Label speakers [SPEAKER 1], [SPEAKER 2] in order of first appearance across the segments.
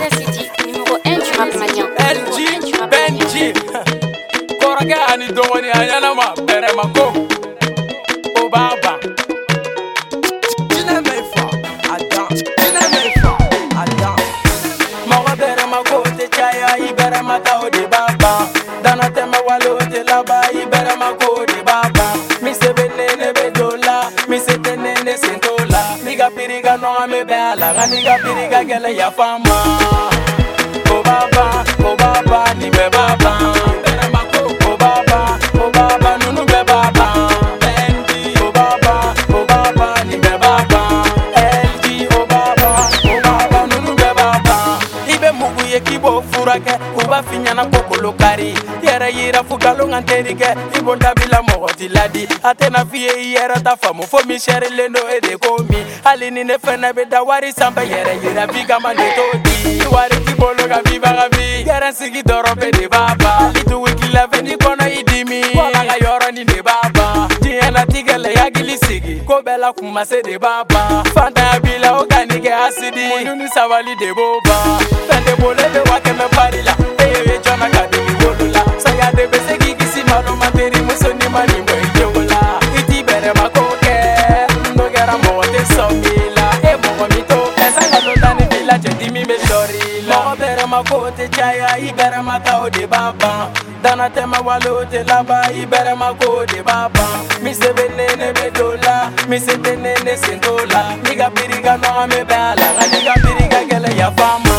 [SPEAKER 1] City, numéro 1 du rap malien.
[SPEAKER 2] LG, Benji Korake ani dongoni anyana ma bere mako Obaba Mawa bere mako te chaya ibere mata ode baba Dana tema walo te laba ibere mako de baba Mi se benene bedola, mi se tenene sentola Miga piriga no ame beala, ganiga piriga gele ya fama Oh baba, ni be baba Bere mako, oh baba, nunu be baba Benji, oh baba, ni be baba LG, oh baba, nunu be baba Ibe mugu ye kibo furake, kuba finyana kokolo kari Yere yira fugalo nganterike, ibo ndabila mogoti ladi Atena fiye yere ta famu, fo mi shere lendo ede komi Halini ne fene be da wari sampe yere yira biga mande todi Wari kibolo ga viva ga vi, yere sigi doro pe de baba Litu wiki leve ni kono idimi, wala ga yoro ni de baba Diena tigele ya gili sigi, ko bela kumase de baba Fanta ya bila oganike asidi, mununi sawali de boba Fende bole be wake me parila, eye jona kadimi wolula Saya de bese gigisi malo materi musoni mani mwe jola Iti bere makoke, ndogera mwote somila E mwogo mito, esanga lotani vila jendimi me shorila Mwogo bere makote chaya, ibere matao de baba Dana tema walo te laba, ibere mako de baba Mi se benene bedola, mi se tenene sentola Niga piriga no ame beala, niga piriga gele ya fama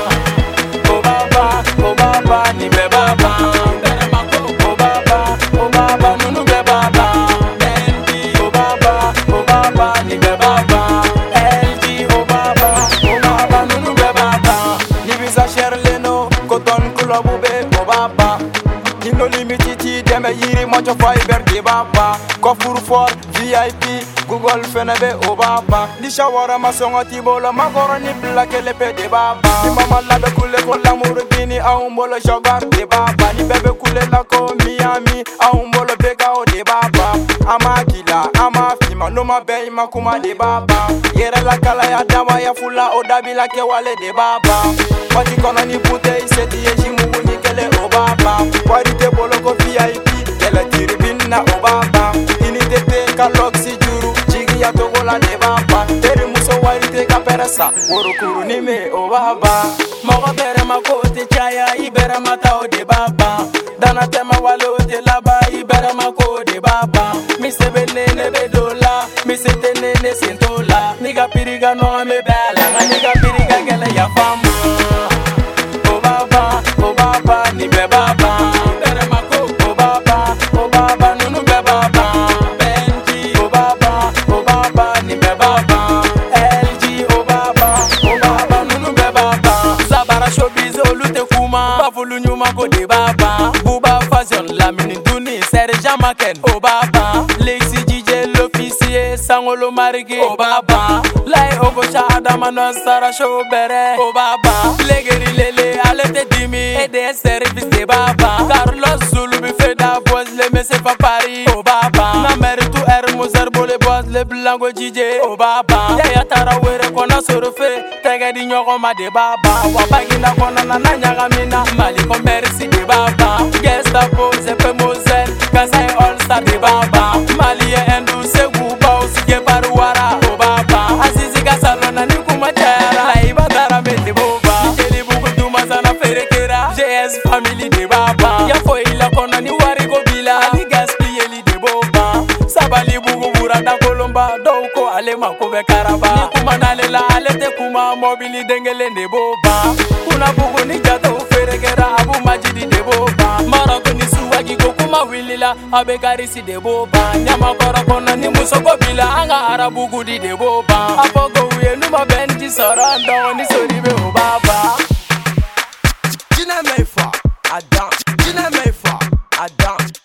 [SPEAKER 2] Oh baba, ni be baba Bere mako, oh baba, nunu be baba Benji, oh baba, ni be baba LG, oh baba, nunu be baba Nibisa sherleno, koton kulobu be, oh baba Kino limititi, deme yiri mocho fiber de baba Kofur for VIP, Google fenebe, oh baba Lisha wara masonga tibolo, magoro ni blake lepe de baba Ni mama labe kule kola murugini, aumbolo shogar de baba Ni bebe kule lako Miami, aumbolo bega o de baba Ama gila, ama fima, numa be ima kuma de baba Yere la kala ya dama ya fula, odabi la ke wale de baba Wati kono ni pute, iseti yeji mungu ni kele o baba Wari te bolo ko VIP, kele tiribin na o baba Ini tete ka loksi juru, jigi ya togola de baba Teri muso wari te ka peresa, worokuru ni me o baba Mogo bere mako te chaya, ibere mata o de baba Dana tema walo te laba, ibere mako de baba Mi se benene bedola, mi se tenene sentola Niga piriga no ame bela, niga piriga gele ya fama Oh baba, ni be baba Bere mako, oh baba, nunu be baba Benji, oh baba, ni be baba LG, oh baba, nunu be baba Zabara showbiz, olute kuma Bafulu nyuma ko de baba Buba fashion, lamini duni Serja maken, oh baba Lexi DJ, l'officier, sangolo marigi Oh baba, lai ogosha adama non sara show bere Oh baba, legeri lele, alete dimi Ede service de baba Carlos Zulu bi feda voz le mese pa Paris Oh baba, na meritu muzer bole boss le blango DJ Oh baba, ya tara were kona sorofe Tege di nyoko ma de baba Wapagi na kona na nyaga mina Mali ko merci de baba Gestapo, zepe mozel Kasai all star de baba Mali ye endu se guba Usige paruwara Oh baba, Azizi kasalona ni kumatera Laiba dara me de boba Nikeli buku duma sana ferekera JS family de baba Ya fo ila kona ni wari go bila Ani gaspille li de boba Sabali bugu burada kolomba Douko ale makobe karaba Ni kuma nalela ale te kuma Mobili dengele de boba Kuna bugu ni jata uferekera Abu majidi de boba Marako ni suwagi go kuma wilila Abe garisi de boba Nyama kora kona ni musoko bila Anga arabu gudi de boba Apogo uye numa benji soranda Ni soribe o baba
[SPEAKER 3] Jina Meifa, I dance. Jina Meifa, I dance.